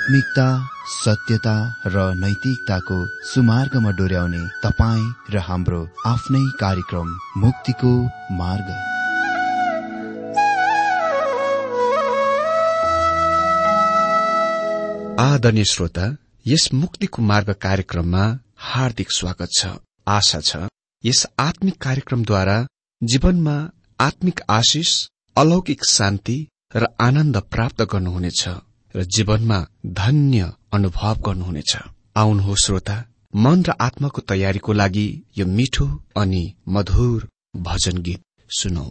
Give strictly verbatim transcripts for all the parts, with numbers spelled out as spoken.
आत्मिकता, सत्यता र नैतिकताको सुमार्गमा डोर्याउने तपाईँ र हाम्रो आफ्नै कार्यक्रम मुक्तिको मार्ग। आदरणीय श्रोता, यस मुक्तिको मार्ग कार्यक्रममा हार्दिक स्वागत छ। आशा छ यस आत्मिक कार्यक्रमद्वारा जीवनमा आत्मिक आशिष, अलौकिक शान्ति र आनन्द प्राप्त गर्नुहुनेछ र जीवनमा धन्य अनुभव गर्नुहुनेछ। आउनुहोस् श्रोता, मन र आत्माको तयारीको लागि यो मिठो अनि मधुर भजन गीत सुनौ।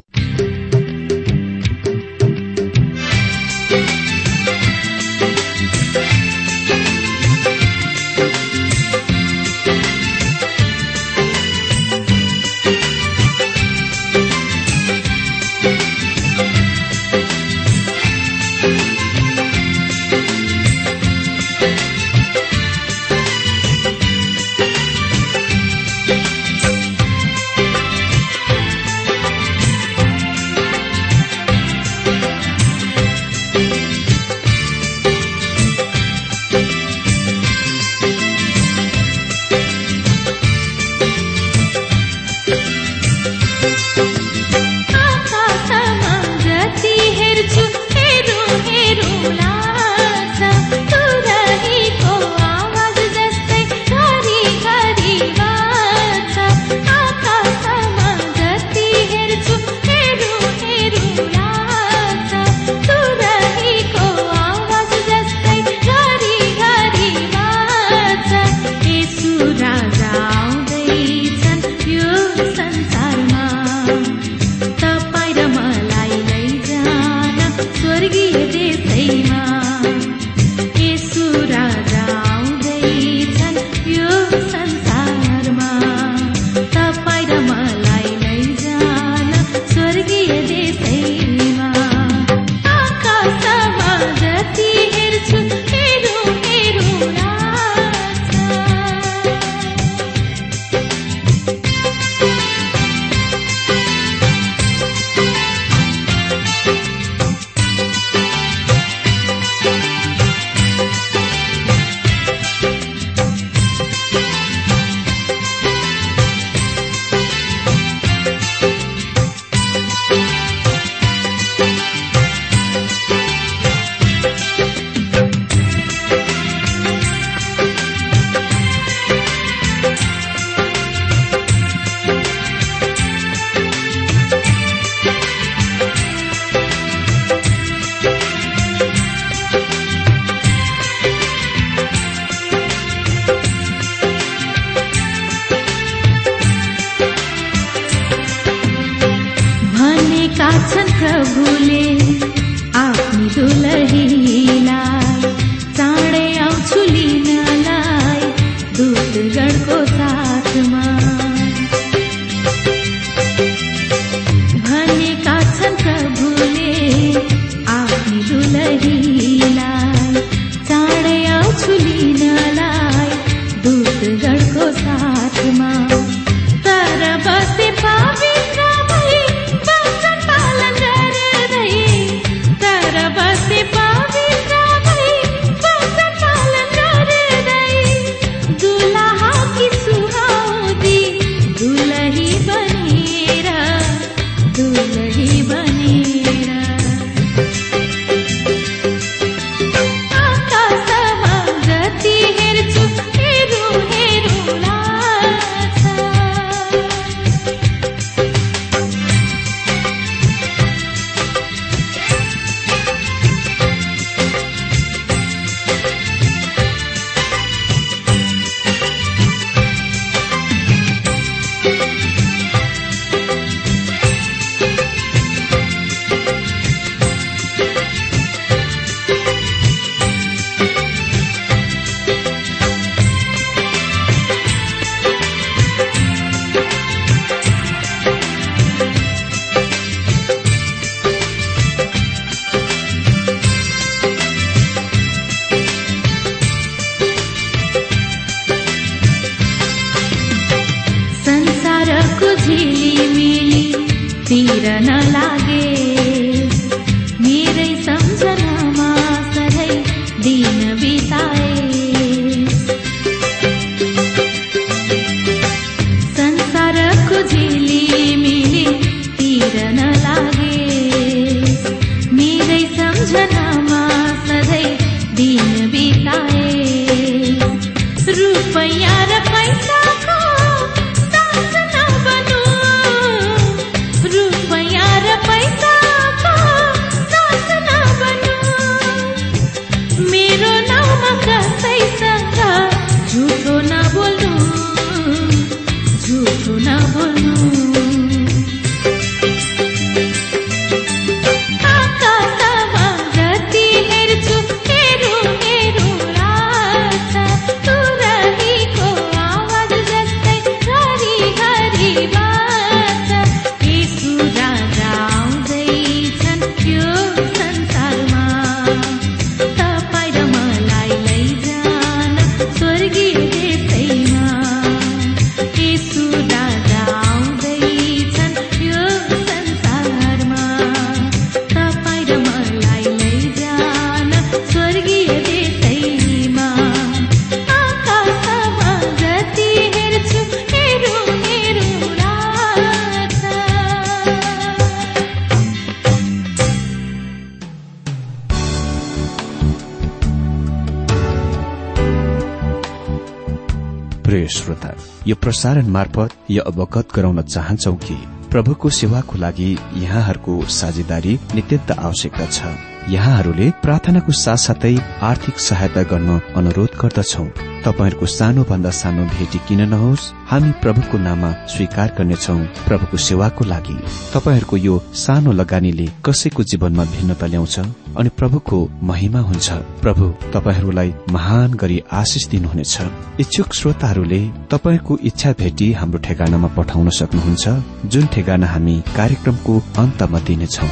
प्रभुले आफ्नी दुलहीलाई चाँडै आउँछु लिनलाई दूतगणको साथमा भनेका छन् प्रभुले आफ्नी दुलहीलाई चाँडै आउँछु लिनलाई दूतगणको साथमा। तर बसे पवित्र भई वचन पालन गर्दै, तर बसे पवित्र भई वचन पालन गर्दै दुलहाकी सुहाउँदी दुलही बनेर दुलही बनेर आकाशमा जति हेर्छु हेरौँ हेरौँ लाग्छ। तिर नलागे मेरै सम्झनामा सधैँ दिन बित प्रिय श्रोता, यो प्रसारण मार्फत यो अवगत गराउन चाहन्छौ कि प्रभुको सेवाको लागि यहाँहरूको साझेदारी नित्यन्त आवश्यकता छ। यहाँहरूले प्रार्थनाको साथसाथै आर्थिक सहायता गर्न अनुरोध गर्दछौ। तपाईहरूको सानो भन्दा सानो भेटी किन नहोस्, हामी प्रभुको नाममा स्वीकार गर्नेछौ। प्रभुको सेवाको लागि तपाईहरूको यो सानो लगानीले कसैको जीवनमा भिन्नता ल्याउँछ अनि प्रभुको महिमा हुन्छ। प्रभु तपाईहरूलाई महान गरी आशिष दिनुहुनेछ। इच्छुक श्रोताहरूले तपाईहरूको इच्छा भेटी हाम्रो ठेगानामा पठाउन सक्नुहुन्छ, जुन ठेगाना हामी कार्यक्रमको अन्तमा दिनेछौ।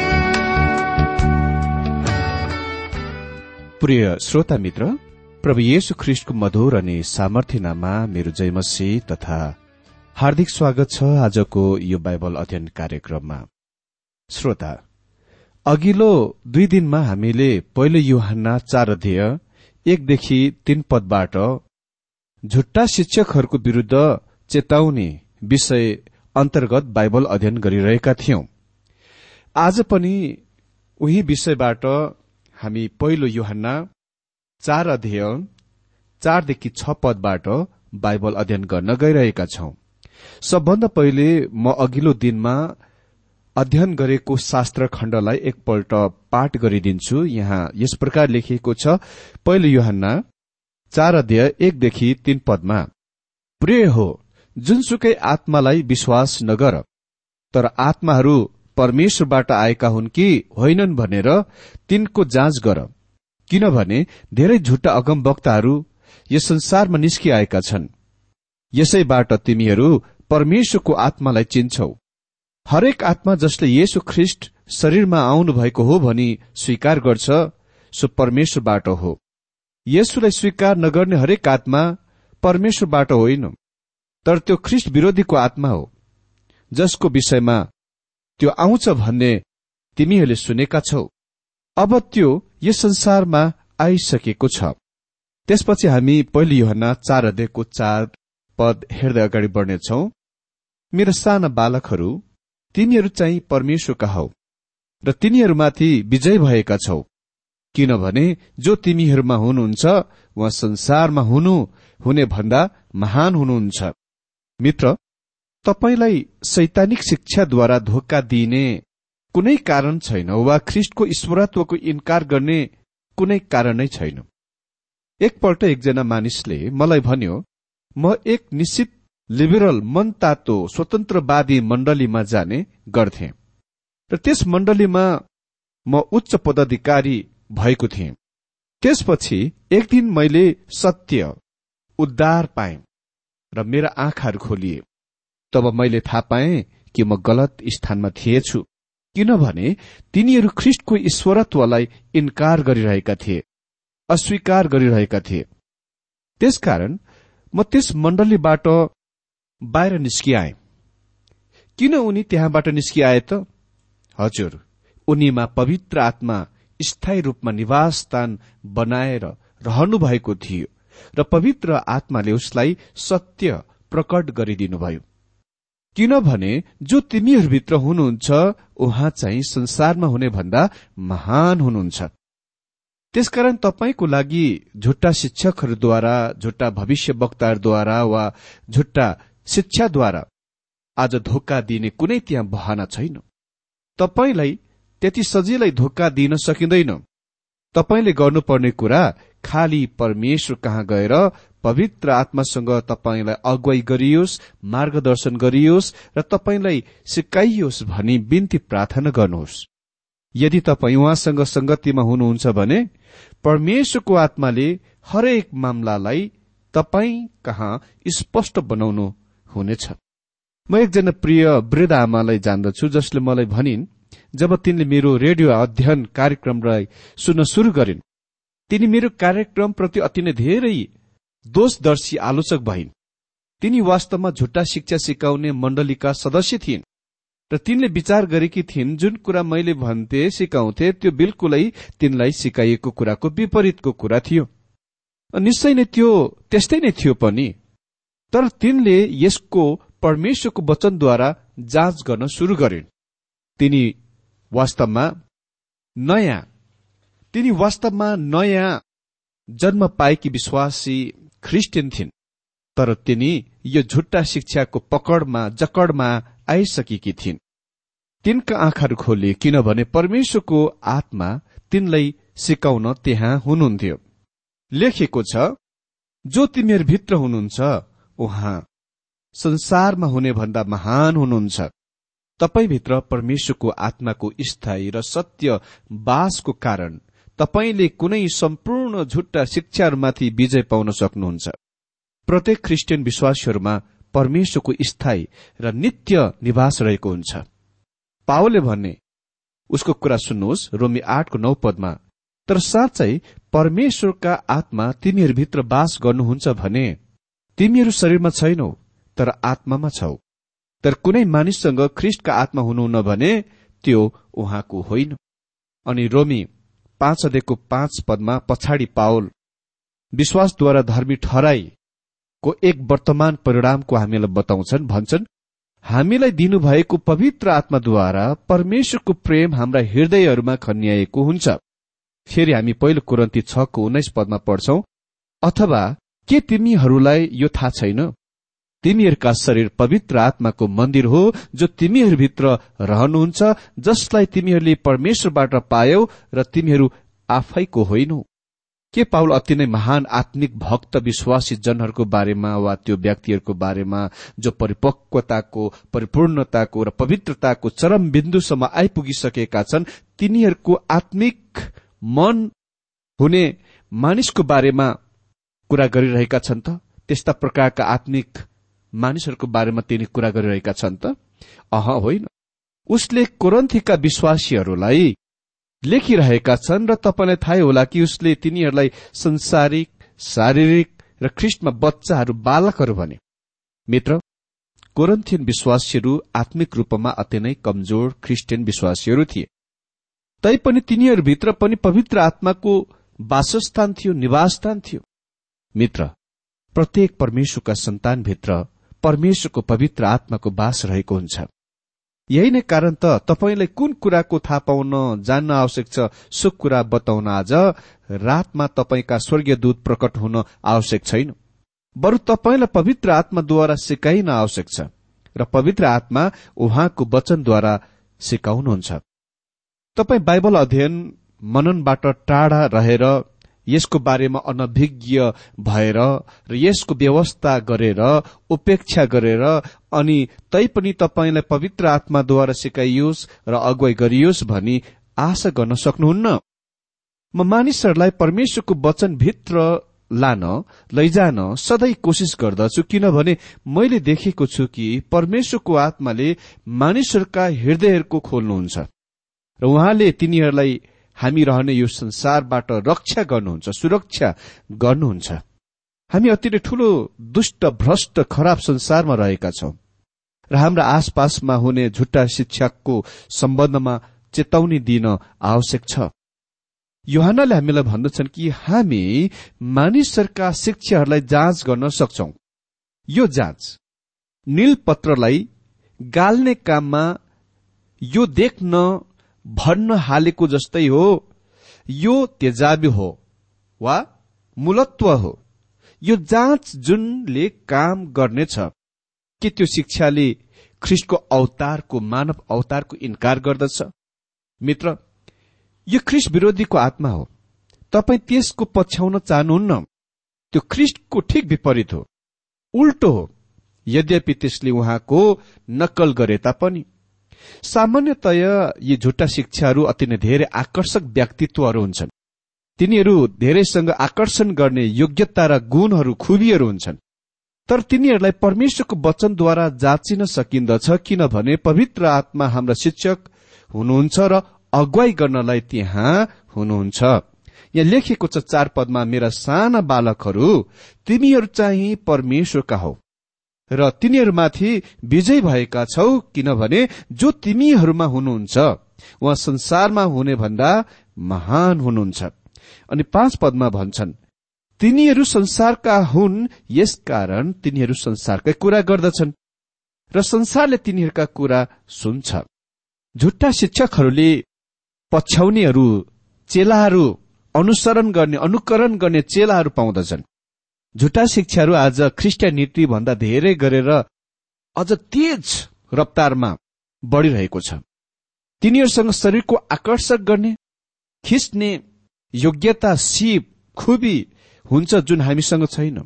प्रिय श्रोता मित्र, प्रभु येशू ख्रीष्टको मधुर अनि सामर्थ्य नाममा मेरो जय मसीह तथा हार्दिक स्वागत छ आजको यो बाइबल अध्ययन कार्यक्रममा। श्रोता, अघिल्लो दुई दिनमा हामीले पहिलो यूहन्ना चार अध्याय एकदेखि तीन पदबाट झुट्टा शिक्षकहरूको विरूद्ध चेताउने विषय अन्तर्गत बाइबल अध्ययन गरिरहेका थियौं। आज पनि उही विषयबाट हामी पहिलो यूहन्ना चार अध्याय चारदेखि छ पदबाट बाइबल अध्ययन गर्न गइरहेका छौं। सबभन्दा पहिले म अघिल्लो दिनमा अध्ययन गरेको शास्त्र खण्डलाई एकपल्ट पाठ गरिदिन्छु। यहाँ यस प्रकार लेखिएको छ, पहिलो यूहन्ना चार अध्याय एकदेखि तीन पदमा, प्रिय हो, जुनसुकै आत्मालाई विश्वास नगर, तर आत्माहरू परमेश्वरबाट आएका हुन् कि होइनन् भनेर तिनको जाँच गर, किनभने धेरै झुट्टा अगमवक्ताहरू यस संसारमा निस्किआएका छन्। यसैबाट तिमीहरू परमेश्वरको आत्मालाई चिन्छौ। हरेक आत्मा जसले येशू ख्रीष्ट शरीरमा आउनु भएको हो भनी स्वीकार गर्छ, सो परमेश्वरबाट हो। येशूलाई स्वीकार नगर्ने हरेक आत्मा परमेश्वरबाट होइन, तर त्यो ख्रीष्ट विरोधीको आत्मा हो, जसको विषयमा त्यो आउँछ भन्ने तिमीहरूले सुनेका छौ। अब त्यो यस संसारमा आइसकेको छ। त्यसपछि हामी पहिलो यूहन्ना चार अध्यायको चार पद हेर्दै अगाडि बढ्नेछौ। मेरा साना बालकहरू, तिमीहरू चाहिँ परमेश्वरका हौ र तिनीहरूमाथि विजय भएका छौ, किनभने जो तिमीहरूमा हुनुहुन्छ उहाँ संसारमा हुनु हुने भन्दा महान हुनुहुन्छ। मित्र, तपाईलाई शैतानिक शिक्षाद्वारा धोका दिने कुनै कारण छैन वा ख्रीष्टको ईश्वरत्वको इन्कार गर्ने कुनै कारण नै छैन। एकपल्ट एकजना मानिसले मलाई भन्यो, म एक निश्चित लिबरल मनतातो स्वतन्त्रवादी मण्डलीमा जाने गर्थे र त्यस मण्डलीमा म उच्च पदाधिकारी भएको थिएँ। त्यसपछि एक दिन मैले सत्य उद्धार पाएँ र मेरा आँखाहरू खोलिए। तब मैले थाहा पाएँ कि म गलत स्थानमा थिएछु, किनभने तिनीहरू ख्रीष्टको ईश्वरत्वलाई इन्कार गरिरहेका थिए, अस्वीकार गरिरहेका थिए। त्यसकारण म त्यस मण्डलीबाट बाहिर निस्किआए। किन उनी त्यहाँबाट निस्किआए त? हजुर, उनीमा पवित्र आत्मा स्थायी रूपमा निवास स्थान बनाएर रहनु भएको थियो र पवित्र आत्माले उसलाई सत्य प्रकट गरिदिनुभयो। किनभने जो तिमीहरूभित्र हुनुहुन्छ उहाँ चाहिँ संसारमा हुने भन्दा महान हुनुहुन्छ। त्यसकारण तपाईको लागि झुट्टा शिक्षकहरूद्वारा, झुट्टा भविष्यवक्ताहरूद्वारा वा झुट्टा शिक्षाद्वारा आज धोका दिने कुनै त्यहाँ बहाना छैन। तपाईलाई त्यति सजिलै धोका दिन सकिँदैन। तपाईले गर्नुपर्ने कुरा खाली परमेश्वर कहाँ गएर पवित्र आत्मासँग तपाईलाई अगुवाई गरियोस्, मार्गदर्शन गरियोस् र तपाईलाई सिकाइयोस् भनी बिन्ती प्रार्थना गर्नुहोस्। यदि तपाई उहाँसँग संगतिमा हुनुहुन्छ भने परमेश्वरको आत्माले हरेक मामलालाई तपाई कहाँ स्पष्ट बनाउनु हुनेछ। म एकजना प्रिय वृद्ध आमालाई जान्दछु, जसले मलाई भनिन्, जब तिनले मेरो रेडियो अध्ययन कार्यक्रमलाई सुन्न शुरू गरिन्, तिनी मेरो कार्यक्रमप्रति अति नै धेरै दोषदर्शी आलोचक भइन्। तिनी वास्तवमा झुट्टा शिक्षा सिकाउने मण्डलीका सदस्य थिइन् र तिनले विचार गरेकी थिइन् जुन कुरा मैले भन्थे सिकाउँथे त्यो बिल्कुलै तिनलाई सिकाइएको कुराको विपरीतको कुरा थियो। निश्चय नै त्यो त्यस्तै नै थियो पनि, तर तिनले यसको परमेश्वरको वचनद्वारा जाँच गर्न शुरू गरिन्। तिनी वास्तवमा नयाँ तिनी वास्तवमा नयाँ जन्म पाएकी विश्वासी ख्रिस्टियन थिइन्। तर तिनी यो झुट्टा शिक्षाको पकडमा जकडमा आइसकेकी थिइन्। तिनका आँखाहरू खोले, किनभने परमेश्वरको आत्मा तिनलाई सिकाउन त्यहाँ हुनुहुन्थ्यो। लेखेको छ, जो तिमीहरूभित्र हुनुहुन्छ उहाँ संसारमा हुने भन्दा महान हुनुहुन्छ। तपाईभित्र परमेश्वरको आत्माको स्थायी र सत्य वासको कारण तपाईले कुनै सम्पूर्ण झुट्टा शिक्षाहरूमाथि विजय पाउन सक्नुहुन्छ। प्रत्येक ख्रिस्टियन विश्वासीहरूमा परमेश्वरको स्थायी र नित्य निवास रहेको हुन्छ। पावलले भने, उसको कुरा सुन्नुहोस्, रोमी आठको नौ पदमा, तर साँच्चै परमेश्वरका आत्मा तिमीहरूभित्र वास गर्नुहुन्छ भने तिमीहरू शरीरमा छैनौ तर आत्मामा छौ। तर कुनै मानिससँग ख्रिस्टका आत्मा हुनुहुन्न भने त्यो उहाँको होइन। अनि रोमी पाँच अध्यायको पाँच पदमा पछाडि पावल विश्वासद्वारा धर्मी ठहराईको एक वर्तमान परिणामको हामीलाई बताउँछन्। भन्छन्, हामीलाई दिनुभएको पवित्र आत्माद्वारा परमेश्वरको प्रेम हाम्रा हृदयहरूमा खन्याएको हुन्छ। फेरि हामी पहिलो कोरिन्थी छको उन्नाइस पदमा पढ्छौं, अथवा के तिमीहरूलाई यो थाहा छैन, तिमीहरूका शरीर पवित्र आत्माको मन्दिर हो जो तिमीहरूभित्र रहनुहुन्छ, जसलाई तिमीहरूले परमेश्वरबाट पायौ र तिमीहरू आफैको होइनौ। के पावल अति नै महान आत्मिक भक्त विश्वासी जनहरूको बारेमा वा त्यो व्यक्तिहरूको बारेमा जो परिपक्वताको, परिपूर्णताको र पवित्रताको चरम बिन्दुसम्म आइपुगिसकेका छन्, तिनीहरूको आत्मिक मन हुने मानिसको बारेमा कुरा गरिरहेका छन् त? त्यस्ता प्रकारका आत्मिक मानिसहरूको बारेमा तिनी कुरा गरिरहेका छन् त? अह होइन। उसले कोरिन्थीका विश्वासीहरूलाई लेखिरहेका छन् र तपाईलाई थाहै होला कि उसले तिनीहरूलाई संसारिक, शारीरिक र ख्रिस्टमा बच्चाहरू, बालकहरू भने। मित्र, कोरिन्थियन विश्वासीहरू आत्मिक रूपमा अति नै कमजोर ख्रिस्टियन विश्वासीहरू थिए। तैपनि तिनीहरूभित्र पनि पवित्र आत्माको वासस्थान थियो, निवासस्थान थियो। मित्र, प्रत्येक परमेश्वरका सन्तानभित्र परमेश्वरको पवित्र आत्माको वास रहेको हुन्छ। यही नै कारण त तपाईलाई कुन कुराको थाहा पाउन जान्न आवश्यक छ, सो कुरा बताउन आज रातमा तपाईका स्वर्गीय दूत प्रकट हुन आवश्यक छैन। बरु तपाईलाई पवित्र आत्माद्वारा सिकाइन आवश्यक छ र पवित्र आत्मा उहाँको वचनद्वारा सिकाउनुहुन्छ। तपाई बाइबल अध्ययन मननबाट टाढा रहेर, यसको बारेमा अनभिज्ञ भएर र यसको व्यवस्था गरेर, उपेक्षा गरेर, अनि तैपनि तपाईलाई पवित्र आत्माद्वारा सिकाइयोस् र अगुवाई गरियोस् भनी आशा गर्न सक्नुहुन्न। म मानिसहरूलाई परमेश्वरको वचनभित्र लान, लैजान सधैँ कोशिश गर्दछु, किनभने मैले देखेको छु कि परमेश्वरको आत्माले मानिसहरूका हृदयहरूको खोल्नुहुन्छ र उहाँले तिनीहरूलाई हामी रहने यो संसारबाट रक्षा गर्नुहुन्छ, सुरक्षा गर्नुहुन्छ। हामी अति नै ठूलो दुष्ट, भ्रष्ट, खराब संसारमा रहेका छौं र हाम्रा आसपासमा हुने झुट्टा शिक्षाको सम्बन्धमा चेतावनी दिन आवश्यक छ। यूहन्नाले हामीलाई भन्दछन् कि हामी मानिसहरूका शिक्षाहरूलाई जाँच गर्न सक्छौं। यो जाँच नीलपत्रलाई गाल्ने काममा यो देख्न भन्न हालेको जस्तै हो, यो तेजाबी हो वा मूलत्व हो। यो जाँच जुनले काम गर्नेछ कि त्यो शिक्षाले ख्रिस्टको अवतारको, मानव अवतारको इन्कार गर्दछ। मित्र, यो ख्रिस्ट विरोधीको आत्मा हो। तपाई त्यसको पछ्याउन चाहनुहुन्न। त्यो ख्रिस्टको ठिक विपरीत हो, उल्टो हो। यद्यपि त्यसले उहाँको नक्कल गरे तापनि सामान्यतया यी झुट्टा शिक्षाहरू अति नै धेरै आकर्षक व्यक्तित्वहरू हुन्छन्। तिनीहरू धेरैसँग आकर्षण गर्ने योग्यता र गुणहरू, खुबीहरू हुन्छन्। तर तिनीहरूलाई परमेश्वरको वचनद्वारा जाँचिन सकिन्दछ, किनभने पवित्र आत्मा हाम्रा शिक्षक हुनुहुन्छ र अगुवाई गर्नलाई त्यहाँ हुनुहुन्छ। यहाँ लेखेको छ चार पदमा, मेरा साना बालकहरू, तिमीहरू चाहिँ परमेश्वरका हौ र तिनीहरूमाथि विजय भएका छौ, किनभने जो तिमीहरूमा हुनुहुन्छ उहाँ संसारमा हुने भन्दा महान हुनुहुन्छ। अनि पाँच पदमा भन्छन्, तिनीहरू संसारका हुन्, यसकारण तिनीहरू संसारकै कुरा गर्दछन् र संसारले तिनीहरूका कुरा सुन्छ। झुट्टा शिक्षकहरूले पछ्याउनेहरू, चेलाहरू, अनुसरण गर्ने, अनुकरण गर्ने चेलाहरू पाउँदछन्। झुटा शिक्षाहरू आज ख्रिस्टियानिटी भन्दा धेरै गरेर अझ तेज रफ्तारमा बढ़िरहेको छ। तिनीहरूसँग शरीरको आकर्षक गर्ने, खिच्ने योग्यता, सिप, खुबी हुन्छ जुन हामीसँग छैन।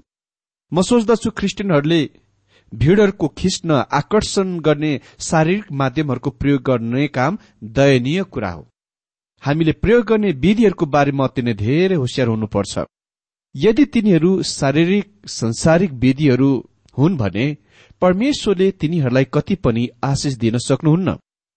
म सोच्दछु ख्रिस्टियनहरूले भीड़हरूको खिच्न, आकर्षण गर्ने शारीरिक माध्यमहरूको प्रयोग गर्ने काम दयनीय कुरा हो। हामीले प्रयोग गर्ने विधिहरूको बारेमा अति नै धेरै होशियार हुनुपर्छ। यदि तिनीहरू शारीरिक संसारिक विधिहरू हुन् भने परमेश्वरले तिनीहरूलाई कति पनि आशिष दिन सक्नुहुन्न।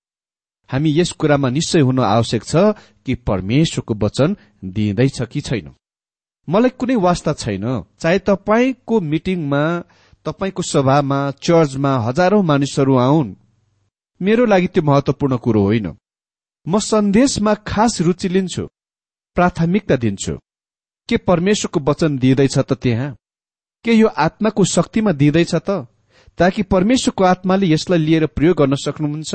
हामी यस कुरामा निश्चय हुन आवश्यक छ कि परमेश्वरको वचन दिँदैछ कि छैन। मलाई कुनै वास्ता छैन चाहे तपाईको मिटिङमा, तपाईको सभामा, चर्चमा हजारौं मानिसहरू आउन्। मेरो लागि त्यो महत्वपूर्ण कुरो होइन। म सन्देशमा खास रुचि लिन्छु, प्राथमिकता दिन्छु। के परमेश्वरको वचन दिँदैछ त त्यहाँ? के यो आत्माको शक्तिमा दिँदैछ त, ताकि परमेश्वरको आत्माले यसलाई लिएर प्रयोग गर्न सक्नुहुन्छ?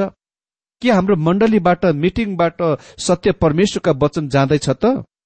के हाम्रो मण्डलीबाट, मिटिङबाट सत्य परमेश्वरका वचन जाँदैछ त?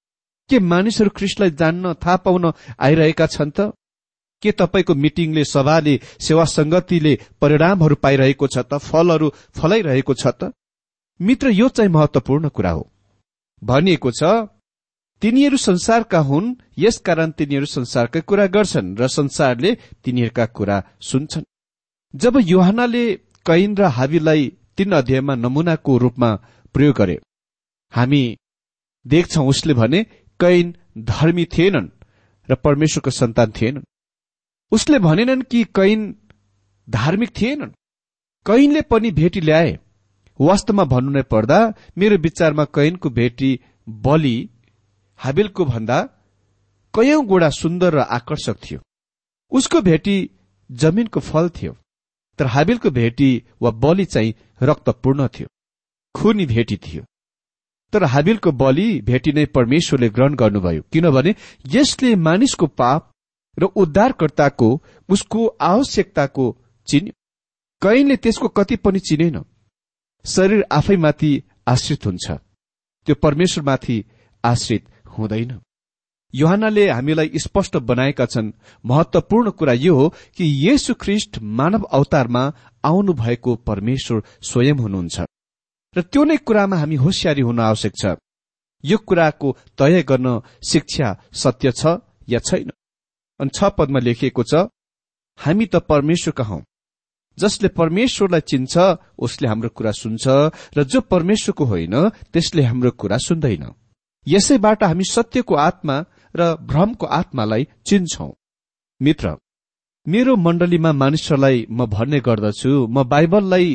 के मानिसहरू ख्रिस्टलाई जान्न, थाहा पाउन आइरहेका छन् त? के तपाईको मिटिङले, सभाले, सेवा संगतिले परिणामहरू पाइरहेको छ त, फलहरू फलाइरहेको छ त? मित्र, यो चाहिँ महत्वपूर्ण कुरा हो। भनिएको छ तिनीहरू संसारका हुन्, यसकारण तिनीहरू संसारकै कुरा गर्छन् र संसारले तिनीहरूका कुरा सुन्छन्। जब यूहन्नाले कैन र हाबिललाई तीन अध्यायमा नमूनाको रूपमा प्रयोग गरे, हामी देख्छौं उसले भने कैन धर्मी थिएनन् र परमेश्वरको सन्तान थिएनन्। उसले भनेनन् कि कैन धार्मिक थिएनन्। कैनले पनि भेटी ल्याए। वास्तवमा भन्नु नै पर्दा मेरो विचारमा कैनको भेटी बलि हाबिलको भन्दा कयौं गुणा सुन्दर र आकर्षक थियो। उसको भेटी जमिनको फल थियो, तर हाबिलको भेटी वा बलि चाहिँ रक्तपूर्ण थियो, खुनी भेटी थियो। तर हाबिलको बलि भेटी नै परमेश्वरले ग्रहण गर्नुभयो, किनभने यसले मानिसको पाप र उद्धारकर्ताको, उसको आवश्यकताको चिन्यो। कैनले त्यसको कति पनि चिनेन। शरीर आफैमाथि आश्रित हुन्छ, त्यो परमेश्वरमाथि आश्रित हुँदैन। यूहन्नाले हामीलाई स्पष्ट बनाएका छन्। महत्वपूर्ण कुरा यो हो कि येशू ख्रिस्ट मानव अवतारमा आउनु भएको परमेश्वर स्वयं हुनुहुन्छ र त्यो नै कुरामा हामी होशियारी हुन आवश्यक छ। यो कुराको तय गर्न शिक्षा सत्य छ या छैन। अनि छ पदमा लेखिएको छ, हामी त परमेश्वरका हौं। जसले परमेश्वरलाई चिन्छ उसले हाम्रो कुरा सुन्छ र जो परमेश्वरको होइन त्यसले हाम्रो कुरा सुन्दैन। यसैबाट हामी सत्यको आत्मा र भ्रमको आत्मालाई चिन्छौं। मित्र, मेरो मण्डलीमा मानिसहरूलाई म भन्ने गर्दछु, म बाइबललाई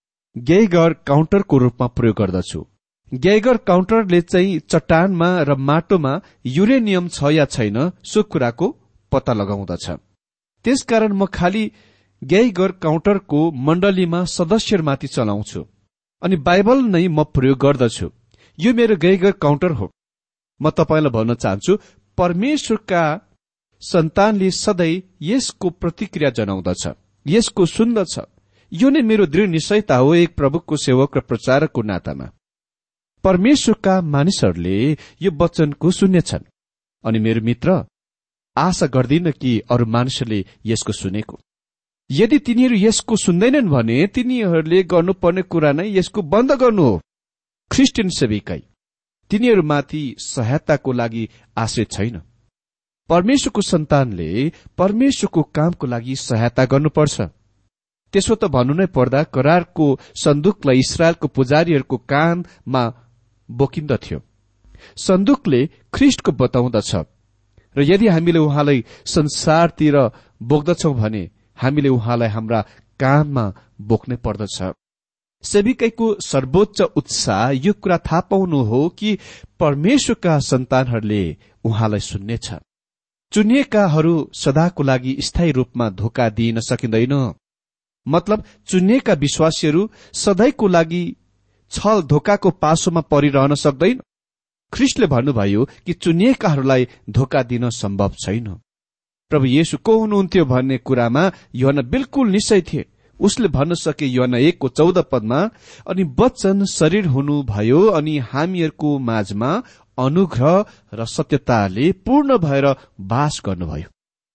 गेइगर काउन्टरको रूपमा प्रयोग गर्दछु। गेइगर काउन्टरले चाहिँ चट्टानमा र माटोमा युरेनियम छ या छैन सो कुराको पत्ता लगाउँदछ। त्यसकारण म खालि गेइगर काउन्टरको मण्डलीमा सदस्यहरूमाथि चलाउँछु अनि बाइबल नै म प्रयोग गर्दछु। यो मेरो गेइगर काउन्टर हो। म तपाईलाई भन्न चाहन्छु, परमेश्वरका सन्तानले सधैँ यसको प्रतिक्रिया जनाउँदछ, यसको सुन्दछ। यो नै मेरो दृढ निश्चयता हो एक प्रभुको सेवक र प्रचारकको नातामा। परमेश्वरका मानिसहरूले यो वचनको सुन्नेछन् अनि मेरो मित्र, आशा गर्दिन कि अरू मानिसहरूले यसको सुनेको। यदि तिनीहरू यसको सुन्दैनन् भने तिनीहरूले गर्नुपर्ने कुरा नै यसको बन्द गर्नु हो। ख्रिस्टियन सेविकाई तिनीहरूमाथि सहायताको लागि आश्रित छैन। परमेश्वरको सन्तानले परमेश्वरको कामको लागि सहायता गर्नुपर्छ। त्यसो त भन्नु नै पर्दा करारको सन्दुकलाई इस्राएलको पुजारीहरूको कानमा बोकिन्दथ्यो। सन्दुकले ख्रिस्टको बताउँदछ र यदि हामीले उहाँलाई संसारतिर बोक्दछौं भने हामीले उहाँलाई हाम्रा काममा बोक्नै पर्दछ। सेविकाईको सर्वोच्च उत्साह यो कुरा थाहा पाउनु हो कि परमेश्वरका सन्तानहरूले उहाँलाई सुन्नेछ। चुनिएकाहरू सदाको लागि स्थायी रूपमा धोका दिइन सकिँदैन। मतलब चुनिएका विश्वासीहरू सधैँको लागि छल धोकाको पासोमा परिरहन सक्दैन। ख्रिस्टले भन्नुभयो कि चुनिएकाहरूलाई धोका दिन सम्भव छैन। प्रभु येशू को हुनुहुन्थ्यो भन्ने कुरामा यूहन्ना बिल्कुल निश्चय थिए। उसले भन्न सके यूहन्ना एकको चौध पदमा, अनि वचन शरीर हुनुभयो अनि हामीहरूको माझमा अनुग्रह र सत्यताले पूर्ण भएर बास गर्नुभयो।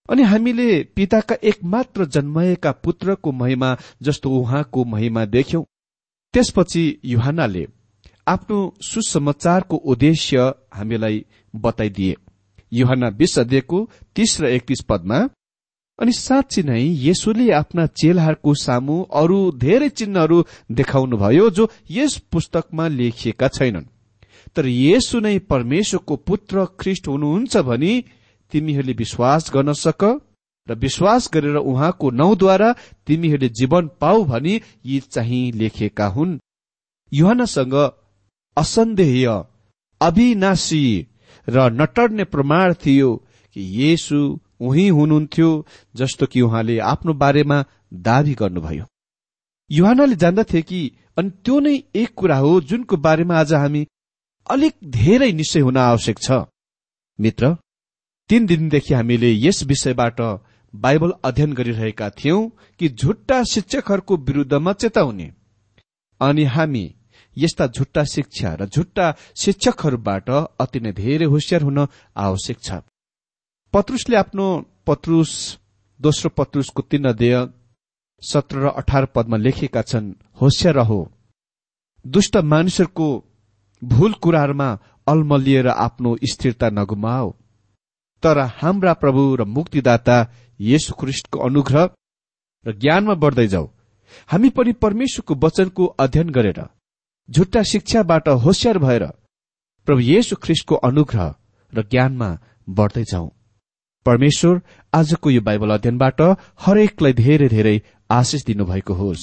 अनि हामीले पिताका एकमात्र जन्माएका पुत्रको महिमा जस्तो उहाँको महिमा देख्यौं। त्यसपछि यूहन्नाले आफ्नो सुसमाचारको उद्देश्य हामीलाई बताइदिए। यूहन्ना बीस अध्यायको तीस र एकतीस पदमा, अनि साँच्ची नै येशूले आफ्ना चेलाहरूको सामु अरू धेरै चिन्हहरू देखाउनुभयो जो यस पुस्तकमा लेखिएका छैनन्। तर येशू नै परमेश्वरको पुत्र ख्रीष्ट हुनुहुन्छ भनी तिमीहरूले विश्वास गर्न सक र विश्वास गरेर उहाँको नाउँद्वारा तिमीहरूले जीवन पाऊ भनी यी चाहिँ लेखिएका हुन्। यूहन्नासँग असन्देह, अविनाशी र नटर्ने प्रमाण थियो कि येशू उही हुनुहुन्थ्यो जस्तो कि उहाँले आफ्नो बारेमा दावी गर्नुभयो। यूहन्नाले जान्दथे कि अनि त्यो नै एक कुरा हो जुनको बारेमा आज हामी अलिक धेरै निश्चय हुन आवश्यक छ। मित्र, तीन दिनदेखि हामीले यस विषयबाट बाइबल अध्ययन गरिरहेका थियौं कि झुट्टा शिक्षकहरूको विरूद्धमा चेताउने, अनि हामी यस्ता झुट्टा शिक्षा र झुट्टा शिक्षकहरूबाट अति नै धेरै होशियार हुन आवश्यक छ। पत्रुसले आफ्नो पत्रुस दोस्रो पत्रुसको तीन अध्याय सत्र र अठार पदमा लेखेका छन्, होशियार रहो, दुष्ट मानिसहरूको भूल कुराहरूमा अलमलिएर आफ्नो स्थिरता नगुमाओ, तर हाम्रा प्रभु र मुक्तिदाता येशू ख्रीष्टको अनुग्रह र ज्ञानमा बढ्दै जाऊ। हामी पनि परमेश्वरको वचनको अध्ययन गरेर झुट्टा शिक्षाबाट होशियार भएर प्रभु येशू ख्रीष्टको अनुग्रह र ज्ञानमा बढ्दै जाऊ। परमेश्वर आजको यो बाइबल अध्ययनबाट हरेकलाई धेरै धेरै आशिष दिनुभएको होस्।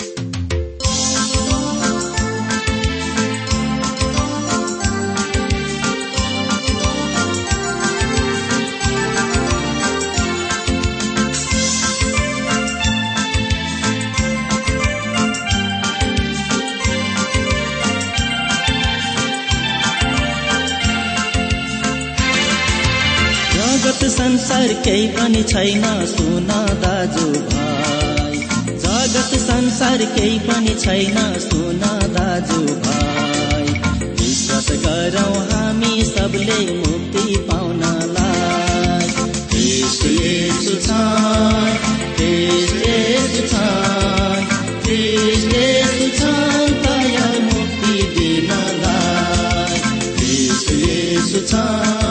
संसार केही पनि छैन सुन दाजु भाइ, जगत संसार केही पनि छैन सुन दाजु भाइ। विश्वास गरौँ हामी सबले मुक्ति पाउनलाई। ख्रीष्ट येशू छ, ख्रीष्ट येशू छ, ख्रीष्ट येशू छ दया मुक्ति दिनलाई। ख्रीष्ट येशू छ,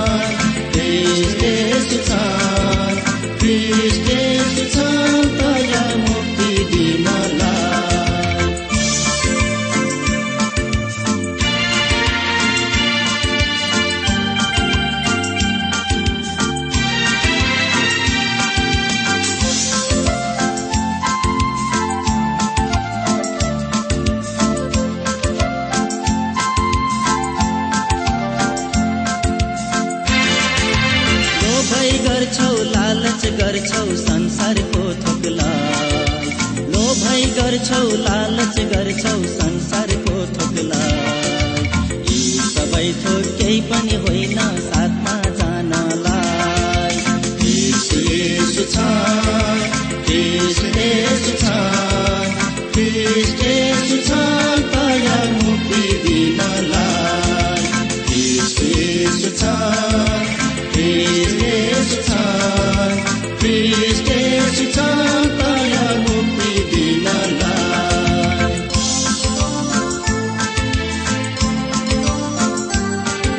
गर्छौ संसारको थोकलाई, लोभै गर्छौ लालच गर्छौ संसारको थोकलाई। यी सबै थोक केही पनि होइन साथमा जानलाई। ख्रीष्ट येशू छ, ख्रीष्ट येशू छ, ख्रीष्ट येशू छ दया मुक्ति दिनलाई। ख्रीष्ट येशू छ, ख्रीष्ट येशू छ, ख्रीष्ट येशू छ दया मुक्ति दिनलाई।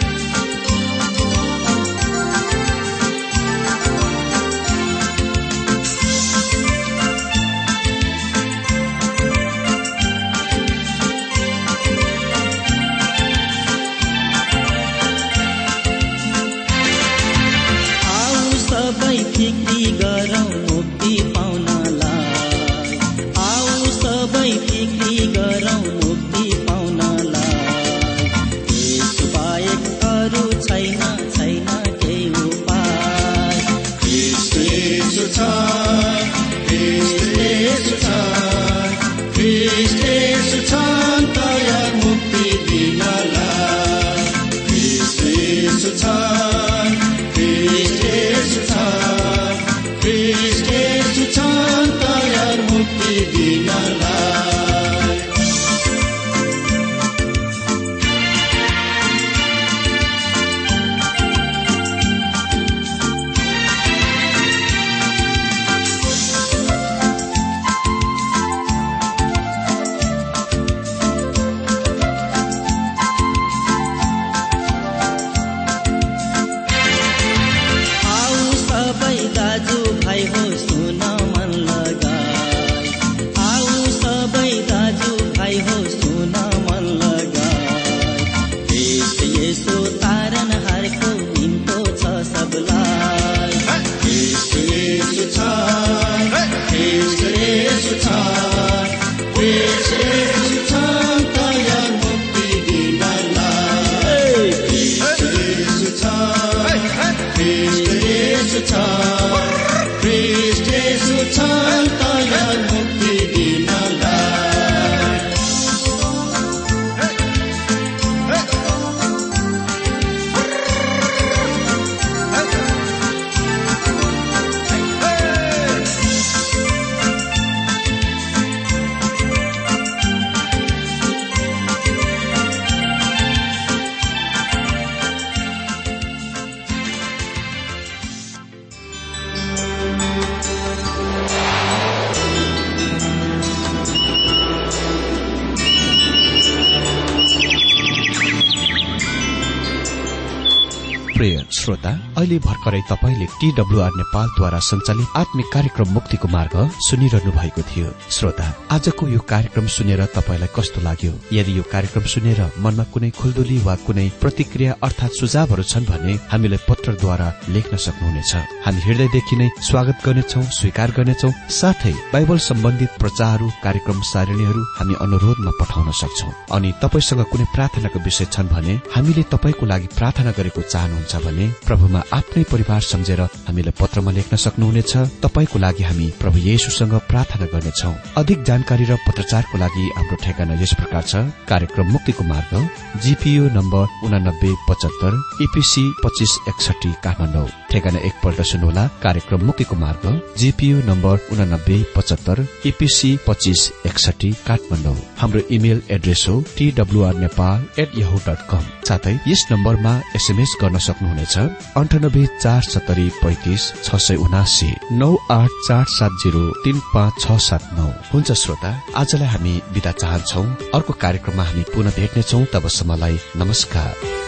श्रोता, अहिले भर्खरै तपाईले टीडब्ल्यूआर नेपालद्वारा सञ्चालित आत्मिक कार्यक्रम मुक्तिको मार्ग सुनिरहनु भएको थियो। श्रोता, आजको यो कार्यक्रम सुनेर तपाईलाई कस्तो लाग्यो? यदि यो कार्यक्रम सुनेर मनमा कुनै खुल्दुली वा कुनै प्रतिक्रिया अर्थात सुझावहरू छन् भने हामीलाई पत्रद्वारा लेख्न सक्नुहुनेछ। हामी हृदयदेखि नै स्वागत गर्नेछौ, स्वीकार गर्नेछौ। साथै बाइबल सम्बन्धित प्रचारहरू, कार्यक्रम सारणीहरू हामी अनुरोधमा पठाउन सक्छौ। अनि तपाईसँग कुनै प्रार्थनाको विषय छन् भने हामीले तपाईको लागि प्रार्थना गरेको चाहनुहुन्छ भने प्रभुमा आफ्नै परिवार सम्झेर हामीलाई पत्रमा लेख्न सक्नुहुनेछ। तपाईको लागि हामी प्रभु येशूसँग प्रार्थना गर्नेछौ। अधिक जानकारी र पत्रचारको लागि हाम्रो ठेगाना यस प्रकार छ। कार्यक्रम मुक्तिको मार्ग, जीपीओ नम्बर उनानब्बे पचहत्तर, ईपीसी पच्चीस एकसठी, काठमाडौँ। ठेगाना एकपल्ट सुन्नुहोला। कार्यक्रम मुक्तिको मार्ग, जीपीओ नम्बर उनानब्बे पचहत्तर, ईपीसी पच्चीस एकसठी, काठमाडौँ। हाम्रो इमेल एड्रेस हो TWR Nepal at Yahoo dot com. साथै यस नम्बरमा एसएमएस गर्न सक्नुहुनेछ अन्ठानब्बे चार सत्तरी पैंतिस छ सय उनासी नौ आठ चार सात जीरो तीन पाँच छ सात नौ। हुन्छ श्रोता, आजलाई हामी बिदा चाहन्छौ। अर्को कार्यक्रममा हामी पुनः भेट्नेछौ। तबसम्मलाई नमस्कार।